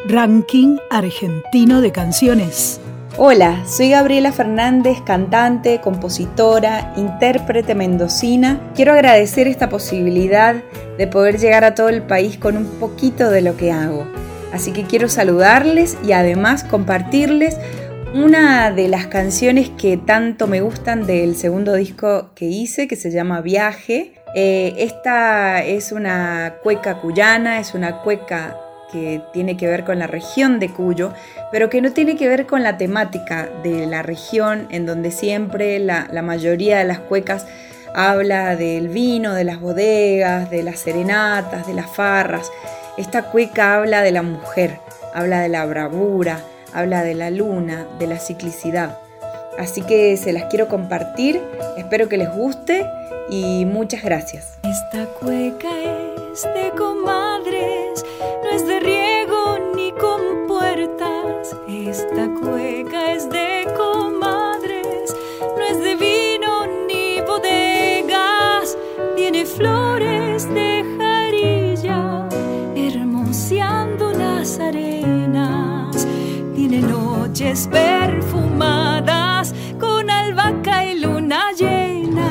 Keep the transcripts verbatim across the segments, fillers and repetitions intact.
Ranking argentino de canciones. Hola, soy Gabriela Fernández, cantante, compositora, intérprete mendocina. Quiero agradecer esta posibilidad de poder llegar a todo el país con un poquito de lo que hago. Así que quiero saludarles y además compartirles una de las canciones que tanto me gustan del segundo disco que hice, que se llama Viaje. Eh, esta es una cueca cuyana, es una cueca que tiene que ver con la región de Cuyo, pero que no tiene que ver con la temática de la región, en donde siempre la, la mayoría de las cuecas habla del vino, de las bodegas, de las serenatas, de las farras. Esta cueca habla de la mujer, habla de la bravura, habla de la luna, de la ciclicidad. Así que se las quiero compartir, espero que les guste y muchas gracias. Esta cueca es de comadres, no es de riego ni compuertas. Esta cueca es de comadres, no es de vino ni bodegas. Tiene flores de jarilla, hermoseando las arenas. Tiene noches perfumadas con albahaca y luna llena.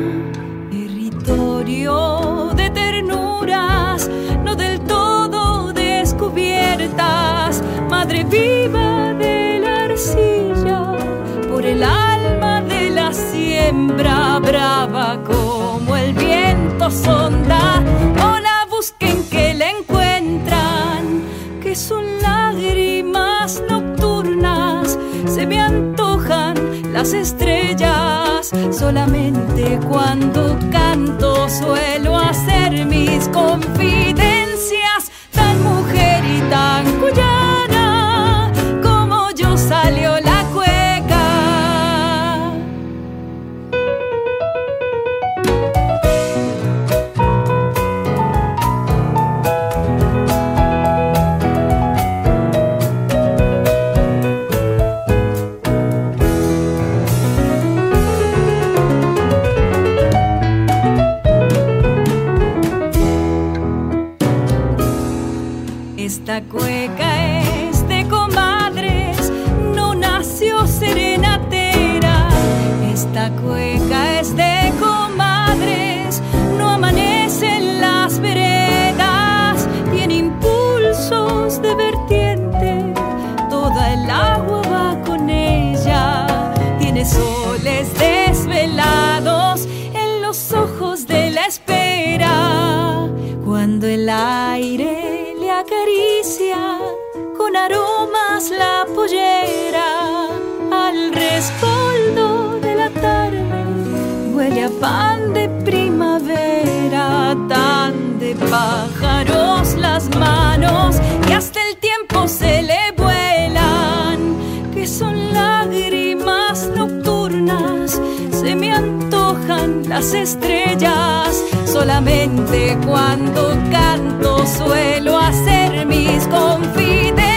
Territorio de ternuras, no del todo descubiertas. Madre viva de la arcilla, por el alma de la siembra. Brava como el viento sonda, o la busquen que la encuentran, que son lágrimas nocturnas. Se me antojan las estrellas, solamente cuando canto suelo hacer mis confidencias. Tan mujer y tan cuyana, como yo salió la cueca. Esta cueca es de comadres, no nació serenatera. Esta cueca es de comadres, no amanece en las veredas. Tiene impulsos de vertiente, toda el agua va con ella. Tiene soles desvelados en los ojos de la espera. Cuando el aire acaricia con aromas la pollera, al rescoldo de la tarde huele a pan de primavera. Tan de pájaros las manos que hasta el tiempo se le vuelan, que son lágrimas nocturnas. Se me antojan las estrellas, solamente cuando canto suelo hacer mis confidencias.